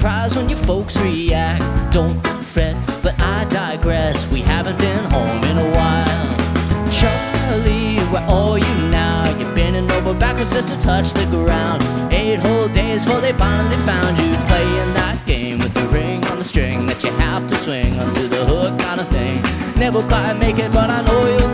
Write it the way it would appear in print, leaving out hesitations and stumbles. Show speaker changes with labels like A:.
A: surprised when your folks react. Don't fret, but I digress. We haven't been home in a while. Charlie, where are you now? You're bending over backwards just to touch the ground. 8 whole days before they finally found you, playing that game with the ring on the string that you have to swing onto the hook kind of thing. Never quite make it, but I know you'll